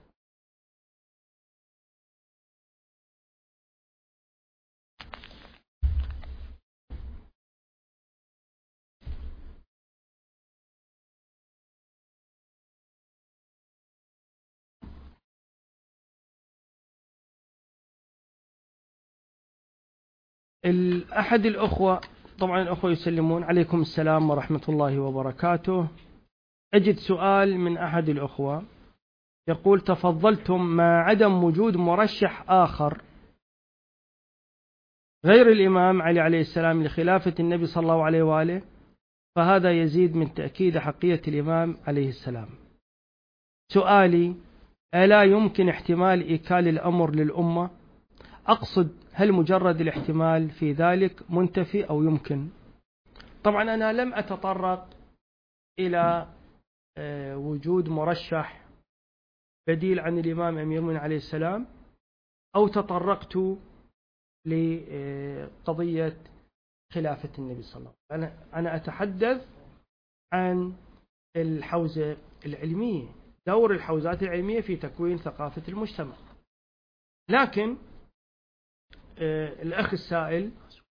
أحد الأخوة، طبعا الأخوة يسلمون عليكم السلام ورحمة الله وبركاته. أجد سؤال من أحد الأخوة يقول: تفضلتم مع عدم وجود مرشح آخر غير الإمام علي عليه السلام لخلافة النبي صلى الله عليه وآله، فهذا يزيد من تأكيد حقية الإمام عليه السلام. سؤالي: ألا يمكن احتمال إيكال الأمر للأمة؟ أقصد هل مجرد الاحتمال في ذلك منتفي أو يمكن؟ طبعا أنا لم أتطرق إلى وجود مرشح بديل عن الإمام أمير المؤمنين عليه السلام، أو تطرقت لقضية خلافة النبي صلى الله عليه وسلم. أنا أتحدث عن الحوزة العلمية، دور الحوزات العلمية في تكوين ثقافة المجتمع. لكن الأخ السائل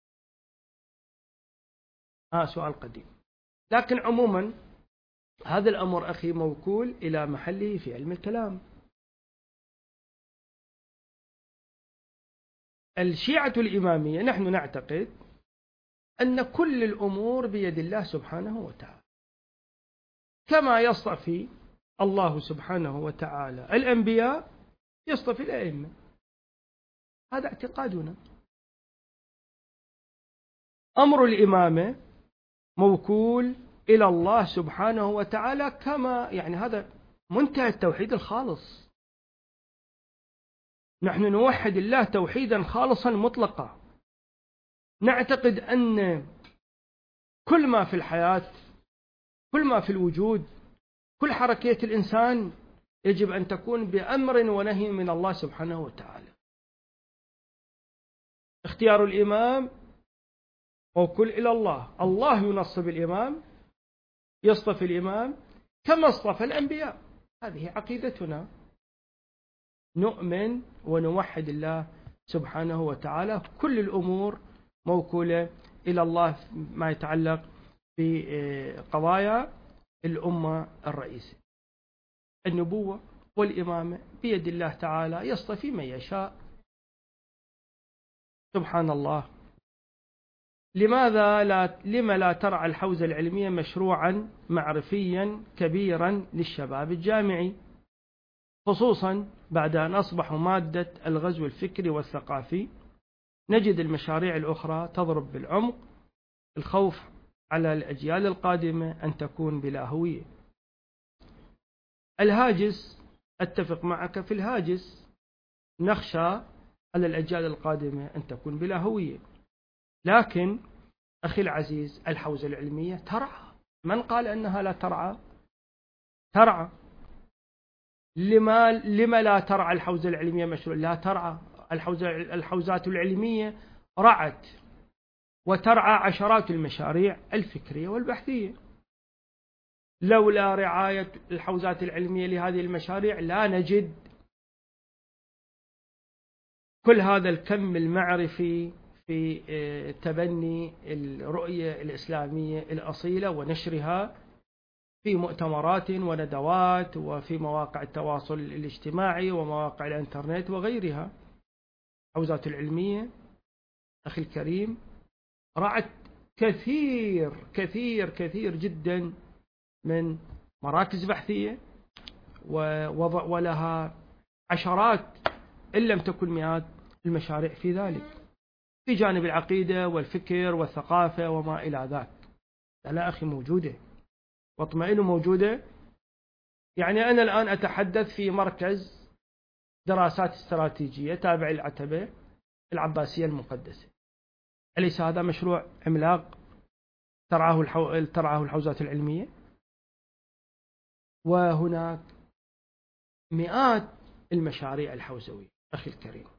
آه سؤال قديم، لكن عموما هذا الأمر أخي موكول إلى محله في علم الكلام. الشيعة الإمامية نحن نعتقد أن كل الأمور بيد الله سبحانه وتعالى، كما يصطفي الله سبحانه وتعالى الأنبياء يصطفي الأئمة. هذا اعتقادنا. أمر الإمامة موكول إلى الله سبحانه وتعالى، كما يعني هذا منتهى التوحيد الخالص. نحن نوحد الله توحيدا خالصا مطلقا. نعتقد أن كل ما في الحياة، كل ما في الوجود، كل حركية الإنسان يجب أن تكون بأمر ونهي من الله سبحانه وتعالى. اختيار الإمام موكول إلى الله، الله ينصب الإمام، يصطفي الإمام كما اصطفى الأنبياء. هذه عقيدتنا، نؤمن ونوحد الله سبحانه وتعالى. كل الأمور موكولة إلى الله ما يتعلق بقضايا الأمة الرئيسية. النبوة والإمامة بيد الله تعالى، يصطفي من يشاء. سبحان الله. لماذا لا لما لا ترعى الحوزة العلمية مشروعا معرفيا كبيرا للشباب الجامعي، خصوصا بعد أن أصبحوا مادة الغزو الفكري والثقافي؟ نجد المشاريع الأخرى تضرب بالعمق، الخوف على الأجيال القادمة أن تكون بلا هوية. الهاجس، أتفق معك في الهاجس، نخشى على الأجيال القادمة أن تكون بلا هوية. لكن أخي العزيز، الحوزة العلمية ترعى. من قال أنها لا ترعى؟ ترعى. لما لما لا ترعى الحوزة العلمية مشروع؟ لا ترعى. الحوزة الحوزات العلمية رعت وترعى عشرات المشاريع الفكرية والبحثية. لولا رعاية الحوزات العلمية لهذه المشاريع لا نجد كل هذا الكم المعرفي في تبني الرؤية الإسلامية الأصيلة ونشرها في مؤتمرات وندوات وفي مواقع التواصل الاجتماعي ومواقع الإنترنت وغيرها. الحوزات العلمية أخي الكريم رعت كثير كثير كثير جدا من مراكز بحثية، ولها عشرات إن لم تكن مئات المشاريع في ذلك، في جانب العقيدة والفكر والثقافة وما إلى ذاك. لا أخي موجودة، واطمئنوا موجودة يعني أنا الآن أتحدث في مركز دراسات استراتيجية تابع للعتبة العباسية المقدسة. أليس هذا مشروع عملاق ترعاه الحو... ترعاه الحوزات العلمية؟ وهناك مئات المشاريع الحوزوية أخي الكريم.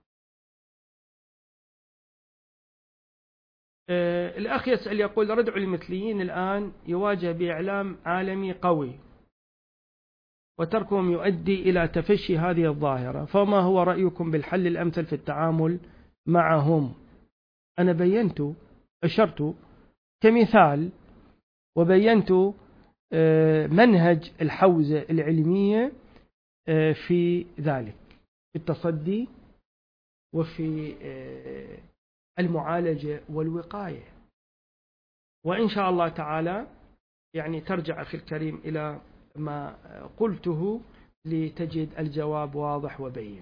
أه الأخ يسأل يقول: ردع المثليين الآن يواجه بإعلام عالمي قوي وتركهم يؤدي إلى تفشي هذه الظاهرة، فما هو رأيكم بالحل الأمثل في التعامل معهم؟ أنا بينت أشرت كمثال وبينت منهج الحوزة العلمية في ذلك، في التصدي وفي المعالجة والوقاية. وإن شاء الله تعالى يعني ترجع أخي الكريم إلى ما قلته لتجد الجواب واضح وبين.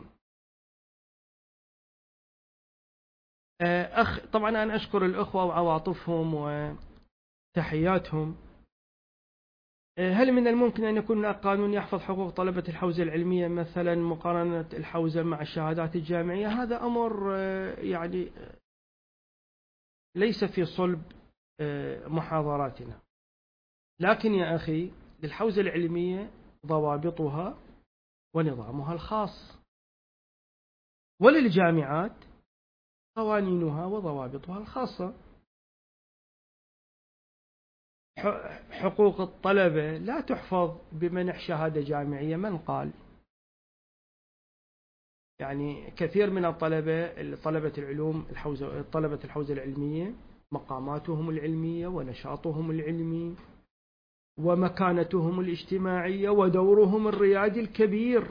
أخ طبعا أنا أشكر الأخوة وعواطفهم وتحياتهم. هل من الممكن أن يكون هناك قانون يحفظ حقوق طلبة الحوزة العلمية، مثلا مقارنة الحوزة مع الشهادات الجامعية؟ هذا أمر يعني ليس في صلب محاضراتنا، لكن يا أخي للحوزة العلمية ضوابطها ونظامها الخاص، وللجامعات قوانينها وضوابطها الخاصة. حقوق الطلبة لا تحفظ بمنح شهادة جامعية. من قال؟ يعني كثير من الطلبة طلبة العلوم الحوزة طلبة الحوزة العلمية مقاماتهم العلمية ونشاطهم العلمي ومكانتهم الاجتماعية ودورهم الريادي الكبير.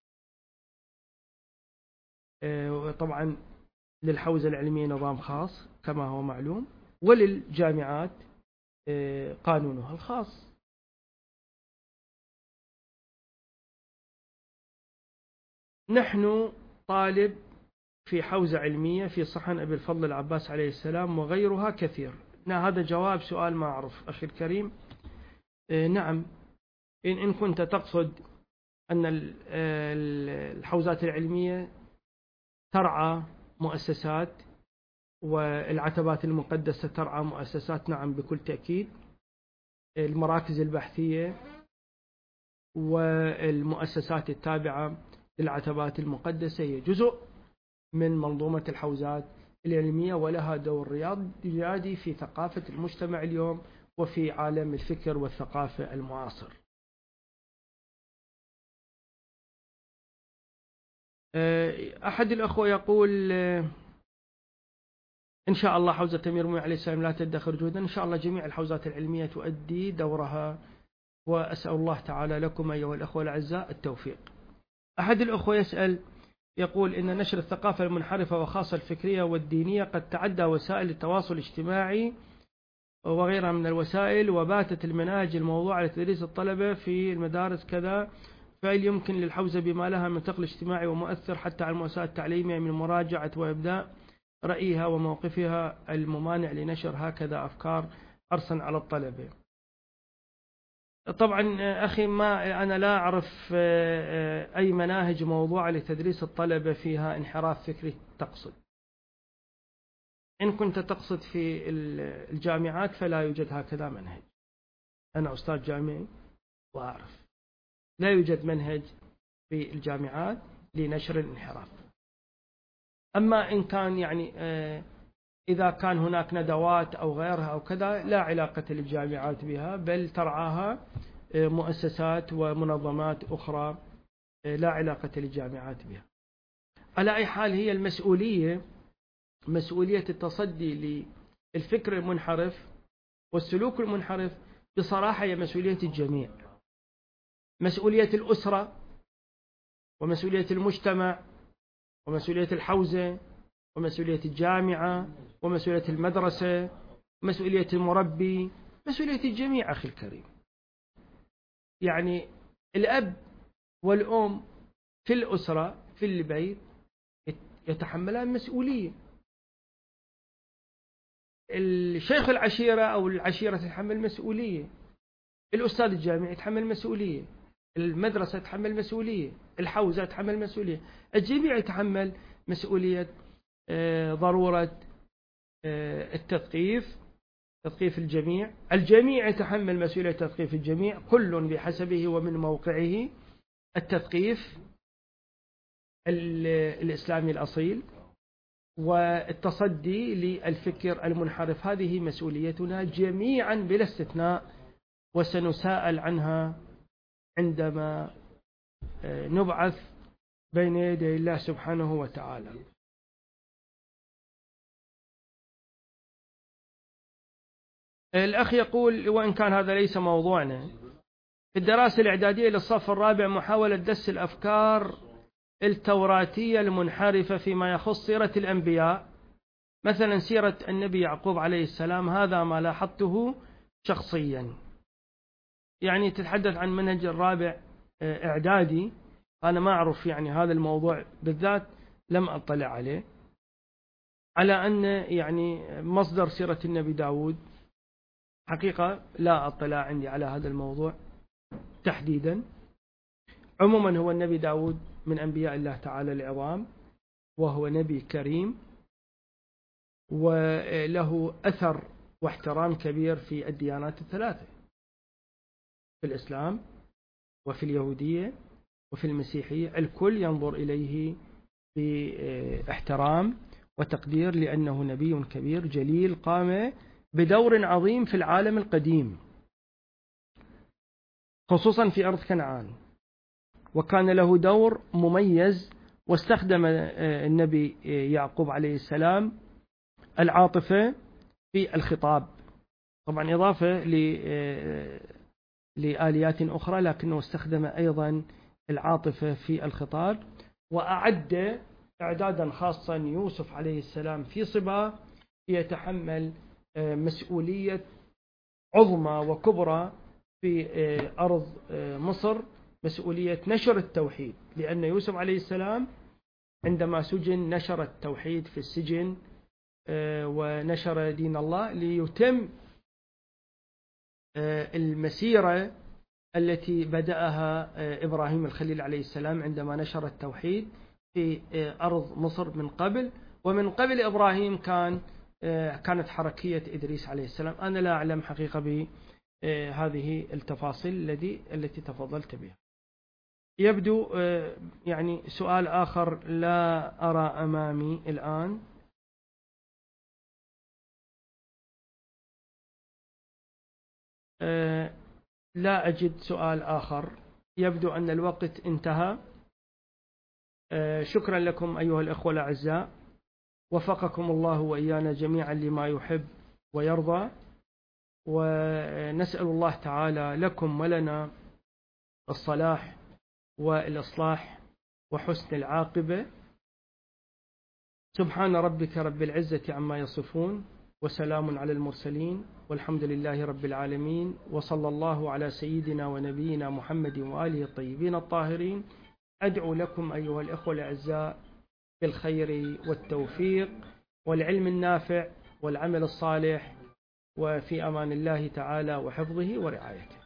طبعا للحوزة العلمية نظام خاص كما هو معلوم، وللجامعات قانونها الخاص. نحن طالب في حوزة علمية في صحن أبي الفضل العباس عليه السلام وغيرها كثير. هذا جواب سؤال ما أعرف أخي الكريم. نعم، إن, إن كنت تقصد أن الحوزات العلمية ترعى مؤسسات والعتبات المقدسة ترعى مؤسسات، نعم بكل تأكيد. المراكز البحثية والمؤسسات التابعة للعتبات المقدسة هي جزء من منظومة الحوزات العلمية، ولها دور ريادي في ثقافة المجتمع اليوم وفي عالم الفكر والثقافة المعاصر. أحد الأخوة يقول: إن شاء الله حوزة أمير المؤمنين عليه السلام لا تدخر جهدا. إن شاء الله جميع الحوزات العلمية تؤدي دورها، وأسأل الله تعالى لكم أيها الأخوة الأعزاء التوفيق. أحد الأخوة يسأل يقول: إن نشر الثقافة المنحرفة وخاصة الفكرية والدينية قد تعدى وسائل التواصل الاجتماعي وغيرها من الوسائل، وباتت المناهج الموضوعة لتدريس الطلبة في المدارس كذا، فهل يمكن للحوزة بما لها من ثقل اجتماعي ومؤثر حتى على المؤسسات التعليمية من مراجعة وإبداء رأيها وموقفها الممانع لنشر هكذا أفكار حرصا على الطلبة؟ طبعا أخي ما أنا لا أعرف أي مناهج موضوعة لتدريس الطلبة فيها انحراف فكري تقصد. إن كنت تقصد في الجامعات فلا يوجد هكذا منهج. أنا أستاذ جامعي وأعرف لا يوجد منهج في الجامعات لنشر الانحراف. أما إن كان يعني إذا كان هناك ندوات أو غيرها أو كذا لا علاقة للجامعات بها، بل ترعاها مؤسسات ومنظمات أخرى لا علاقة للجامعات بها. على أي حال هي المسؤولية مسؤولية التصدي للفكر المنحرف والسلوك المنحرف بصراحة هي مسؤولية الجميع، مسؤولية الأسرة ومسؤولية المجتمع ومسؤولية الحوزة ومسؤولية الجامعة ومسؤولية المدرسة ومسؤولية المربي، مسؤولية الجميع أخي الكريم. يعني الأب والأم في الأسرة في البيت يتحملان مسؤولية، الشيخ العشيرة أو العشيرة تتحمل مسؤولية، الأستاذ الجامعي يتحمل مسؤولية، المدرسة تحمل مسؤولية، الحوزة تحمل مسؤولية، الجميع يتحمل مسؤولية ضرورة التثقيف، تثقيف الجميع، الجميع يتحمل مسؤولية تثقيف الجميع، كل بحسبه ومن موقعه. التثقيف الإسلامي الأصيل والتصدي للفكر المنحرف، هذه مسؤوليتنا جميعا بلا استثناء، وسنساءل عنها عندما نبعث بين يدي الله سبحانه وتعالى. الأخ يقول: وإن كان هذا ليس موضوعنا، في الدراسة الإعدادية للصف الرابع محاولة دس الأفكار التوراتية المنحرفة فيما يخص سيرة الأنبياء، مثلا سيرة النبي يعقوب عليه السلام، هذا ما لاحظته شخصيا. يعني تتحدث عن منهج الرابع إعدادي، أنا ما أعرف يعني هذا الموضوع بالذات لم أطلع عليه، على أن يعني مصدر سيرة النبي داود، حقيقة لا أطلع عندي على هذا الموضوع تحديدا. عموما هو النبي داود من أنبياء الله تعالى العظام، وهو نبي كريم وله أثر واحترام كبير في الديانات الثلاثة، في الإسلام وفي اليهودية وفي المسيحية، الكل ينظر إليه باحترام وتقدير، لأنه نبي كبير جليل قام بدور عظيم في العالم القديم، خصوصا في أرض كنعان، وكان له دور مميز. واستخدم النبي يعقوب عليه السلام العاطفة في الخطاب، طبعا إضافة لآليات أخرى، لكنه استخدم أيضا العاطفة في الخطاب، وأعد إعدادا خاصا يوسف عليه السلام في صبا يتحمل مسؤولية عظمى وكبرى في أرض مصر، مسؤولية نشر التوحيد، لأن يوسف عليه السلام عندما سجن نشر التوحيد في السجن ونشر دين الله ليتم المسيرة التي بدأها إبراهيم الخليل عليه السلام عندما نشر التوحيد في أرض مصر من قبل. ومن قبل إبراهيم كان كانت حركية إدريس عليه السلام. أنا لا أعلم حقيقة بهذه التفاصيل التي التي تفضلت بها. يبدو يعني سؤال آخر لا أرى أمامي الآن. لا أجد سؤال آخر، يبدو أن الوقت انتهى. شكرا لكم أيها الأخوة الأعزاء، وفقكم الله وإيانا جميعا لما يحب ويرضى، ونسأل الله تعالى لكم ولنا الصلاح والإصلاح وحسن العاقبة. سبحان ربك رب العزة عما يصفون، وسلام على المرسلين، والحمد لله رب العالمين، وصلى الله على سيدنا ونبينا محمد وآله الطيبين الطاهرين. أدعو لكم أيها الأخوة الأعزاء بالخير والتوفيق والعلم النافع والعمل الصالح، وفي أمان الله تعالى وحفظه ورعايته.